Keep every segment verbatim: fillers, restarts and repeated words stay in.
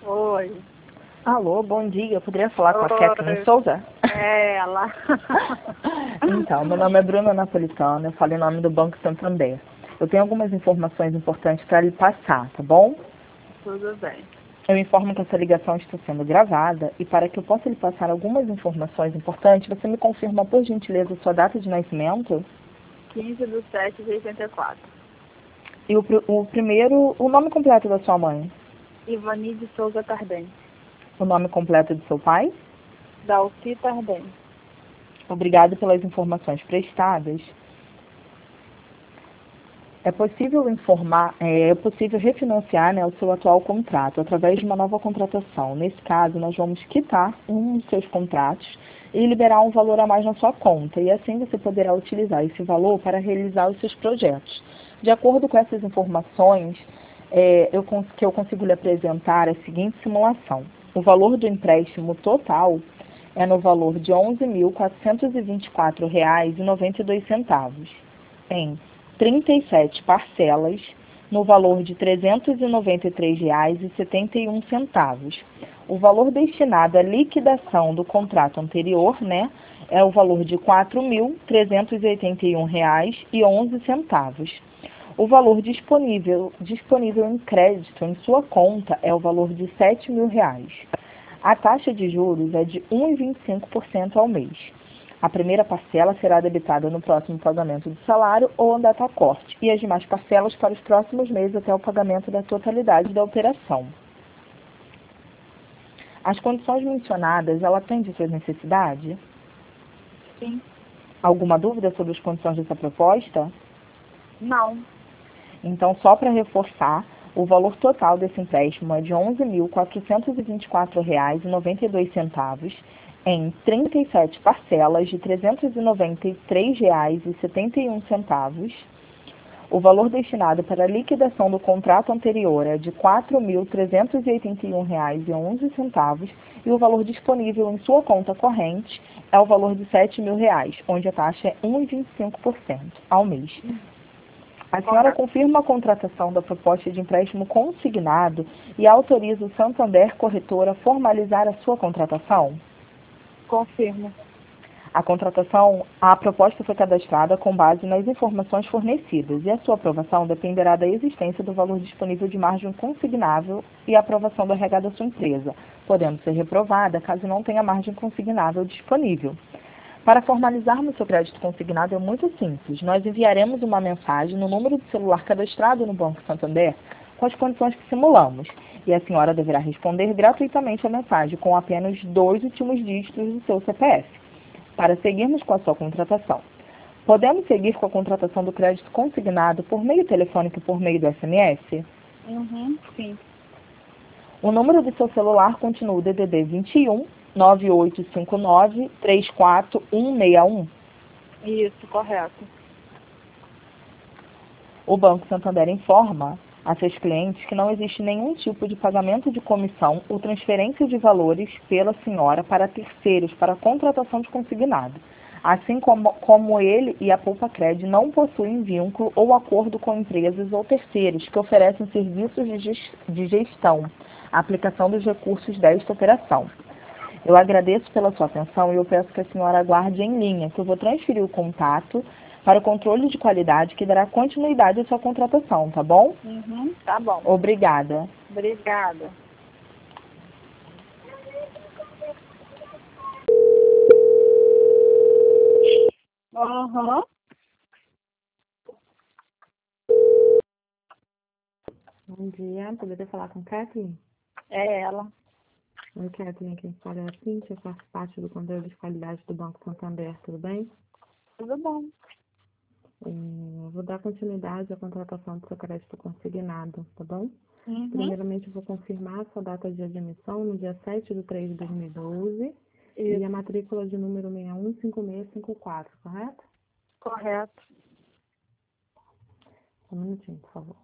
Oi. Alô, bom dia. Eu poderia falar com a Oi. Kathleen Souza? É ela. Então, meu nome é Bruna Napolitano, eu falo em nome do Banco Santander. Eu tenho algumas informações importantes para lhe passar, tá bom? Tudo bem. Eu informo que essa ligação está sendo gravada e para que eu possa lhe passar algumas informações importantes, você me confirma, por gentileza, sua data de nascimento? quinze de sete de oitenta e quatro. E o, pr- o primeiro, o nome completo da sua mãe? Ivani de Souza Tardem. O nome completo de seu pai? Dalci Tardem. Obrigado pelas informações prestadas. É possível informar, é, é possível refinanciar, né, o seu atual contrato através de uma nova contratação. Nesse caso, nós vamos quitar um dos seus contratos e liberar um valor a mais na sua conta. E assim você poderá utilizar esse valor para realizar os seus projetos. De acordo com essas informações, é, eu, cons- que eu consigo lhe apresentar a seguinte simulação. O valor do empréstimo total é no valor de onze mil quatrocentos e vinte e quatro reais e noventa e dois centavos, em trinta e sete parcelas, no valor de trezentos e noventa e três reais e setenta e um centavos. O valor destinado à liquidação do contrato anterior, né, é o valor de quatro mil trezentos e oitenta e um reais e onze centavos. O valor disponível, disponível em crédito em sua conta é o valor de sete mil reais. A taxa de juros é de um vírgula vinte e cinco por cento ao mês. A primeira parcela será debitada no próximo pagamento do salário ou data corte, e as demais parcelas para os próximos meses até o pagamento da totalidade da operação. As condições mencionadas, ela atende suas necessidades? Sim. Alguma dúvida sobre as condições dessa proposta? Não. Então, só para reforçar, o valor total desse empréstimo é de onze mil quatrocentos e vinte e quatro reais e noventa e dois centavos em trinta e sete parcelas de trezentos e noventa e três reais e setenta e um centavos. O valor destinado para a liquidação do contrato anterior é de quatro mil trezentos e oitenta e um reais e onze centavos e o valor disponível em sua conta corrente é o valor de sete mil reais, onde a taxa é um vírgula vinte e cinco por cento ao mês. A senhora Correto. confirma a contratação da proposta de empréstimo consignado e autoriza o Santander Corretora a formalizar a sua contratação? Confirmo. A contratação, a proposta foi cadastrada com base nas informações fornecidas e a sua aprovação dependerá da existência do valor disponível de margem consignável e a aprovação do R H da sua empresa, podendo ser reprovada caso não tenha margem consignável disponível. Para formalizarmos seu crédito consignado é muito simples. Nós enviaremos uma mensagem no número de celular cadastrado no Banco Santander com as condições que simulamos. E a senhora deverá responder gratuitamente a mensagem com apenas dois últimos dígitos do seu C P F, para seguirmos com a sua contratação. Podemos seguir com a contratação do crédito consignado por meio telefônico e por meio do S M S? Uhum. Sim. O número do seu celular continua o D D D vinte e um, nove oito cinco nove, três quatro um seis um. Isso, correto. O Banco Santander informa a seus clientes que não existe nenhum tipo de pagamento de comissão ou transferência de valores pela senhora para terceiros para a contratação de consignado, assim como, como ele e a Poupa-Cred não possuem vínculo ou acordo com empresas ou terceiros que oferecem serviços de ges- de gestão, a aplicação dos recursos desta operação. Eu agradeço pela sua atenção e eu peço que a senhora aguarde em linha, que eu vou transferir o contato para o controle de qualidade que dará continuidade à sua contratação, tá bom? Uhum. Tá bom. Obrigada. Obrigada. Aham. Bom dia, poderia falar com Kathleen? É ela. Oi, Kathleen, quem fala é a Cíntia, eu faço parte do controle de qualidade do Banco Santander, tudo bem? Tudo bom. É, eu vou dar continuidade à contratação do seu crédito consignado, tá bom? Uhum. Primeiramente, eu vou confirmar a sua data de admissão no dia sete de três de dois mil e doze e a Isso. matrícula de número seis um cinco seis cinco quatro, correto? Correto. Um minutinho, por favor.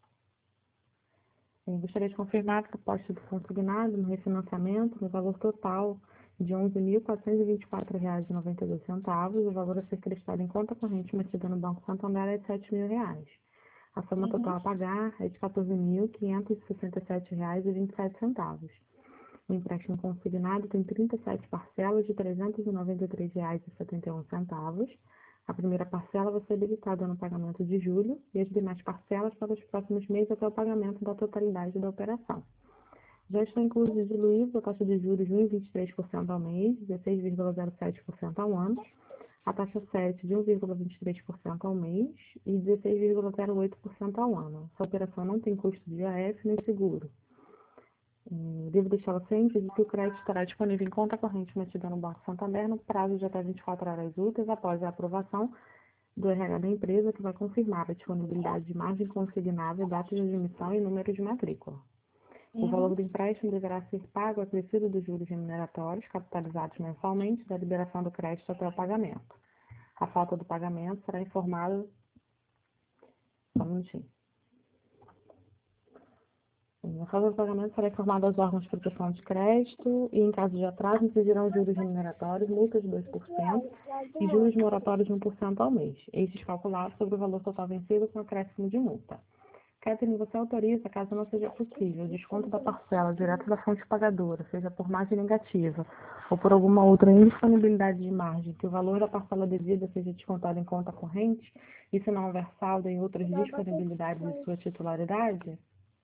Eu gostaria de confirmar a proposta do consignado no refinanciamento no valor total de onze mil quatrocentos e vinte e quatro reais e noventa e dois centavos. O valor a ser creditado em conta corrente mantida no Banco Santander é de sete mil reais. A soma Uhum. total a pagar é de quatorze mil quinhentos e sessenta e sete reais e vinte e sete centavos. O empréstimo consignado tem trinta e sete parcelas de trezentos e noventa e três reais e setenta e um centavos. A primeira parcela vai ser habilitada no pagamento de julho e as demais parcelas para os próximos meses até o pagamento da totalidade da operação. Já estão inclusos e diluídos a taxa de juros de um vírgula vinte e três por cento ao mês, dezesseis vírgula zero sete por cento ao ano, a taxa sete de um vírgula vinte e três por cento ao mês e dezesseis vírgula zero oito por cento ao ano. Essa operação não tem custo de I A F nem seguro. Eh, Devo deixá-la ciente de que o crédito estará disponível em conta corrente mantida no Banco Santander no prazo de até vinte e quatro horas úteis após a aprovação do R H da empresa, que vai confirmar a disponibilidade de margem consignável, data de admissão e número de matrícula. O Uhum. valor do empréstimo deverá ser pago acrescido dos juros remuneratórios capitalizados mensalmente da liberação do crédito até o pagamento. A falta do pagamento será informada... Só um minutinho. A falta do pagamento será informada aos órgãos de proteção de crédito e, em caso de atraso, incidirão juros remuneratórios, multas de dois por cento e juros moratórios de um por cento ao mês, estes calculados sobre o valor total vencido com acréscimo de multa. Catherine, você autoriza, caso não seja possível, o desconto da parcela direto da fonte pagadora, seja por margem negativa ou por alguma outra indisponibilidade de margem, que o valor da parcela devida seja descontado em conta corrente e, se não houver saldo em outras disponibilidades de sua titularidade?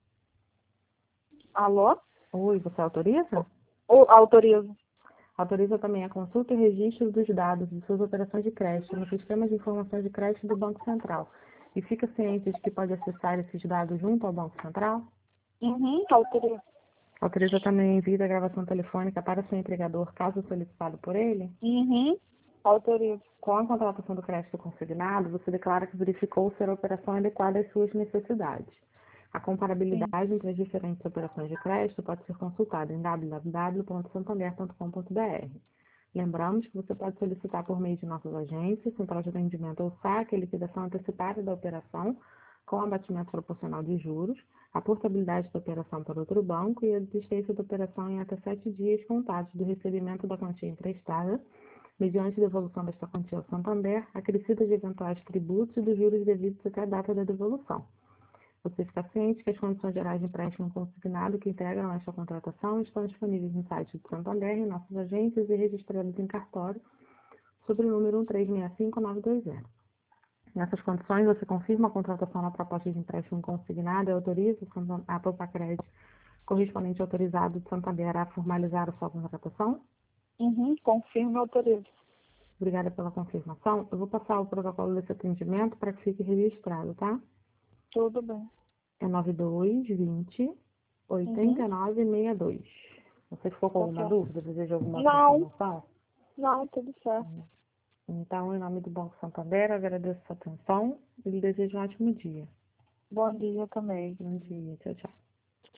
Alô? Oi, você autoriza? Ou autorizo? Autoriza também a consulta e registro dos dados de suas operações de crédito no Sistema de Informações de Crédito do Banco Central. E fica ciente de que pode acessar esses dados junto ao Banco Central? Uhum, autorizo. Autoriza também o envio da gravação telefônica para seu empregador, caso solicitado por ele? Uhum, autorizo. Com a contratação do crédito consignado, você declara que verificou ser a operação adequada às suas necessidades. A comparabilidade Sim. entre as diferentes operações de crédito pode ser consultada em w w w ponto santander ponto com ponto b r. Lembramos que você pode solicitar por meio de nossas agências, central de atendimento ou saque, a liquidação antecipada da operação com abatimento proporcional de juros, a portabilidade da operação para outro banco e a desistência da operação em até sete dias contados do recebimento da quantia emprestada, mediante devolução desta quantia ao Santander, acrescida de eventuais tributos e dos juros devidos até a data da devolução. Você fica ciente que as condições gerais de empréstimo consignado que integram esta contratação estão disponíveis no site do Santander, em nossas agências e registradas em cartório, sob o número um três seis cinco nove dois zero. Nessas condições, você confirma a contratação na proposta de empréstimo consignado e autoriza a Propacred, correspondente autorizado de Santander, a formalizar a sua contratação? Uhum, confirmo e autorizo. Obrigada pela confirmação. Eu vou passar o protocolo desse atendimento para que fique registrado, tá? Tudo bem. É nove dois vinte oitenta e nove sessenta e dois. Você ficou com alguma Ok. dúvida? Deseja alguma outra Não, informação? não, tudo certo. Então, em nome do Banco Santander, eu agradeço a sua atenção e lhe desejo um ótimo dia. Bom dia também. Bom dia. Tchau, tchau.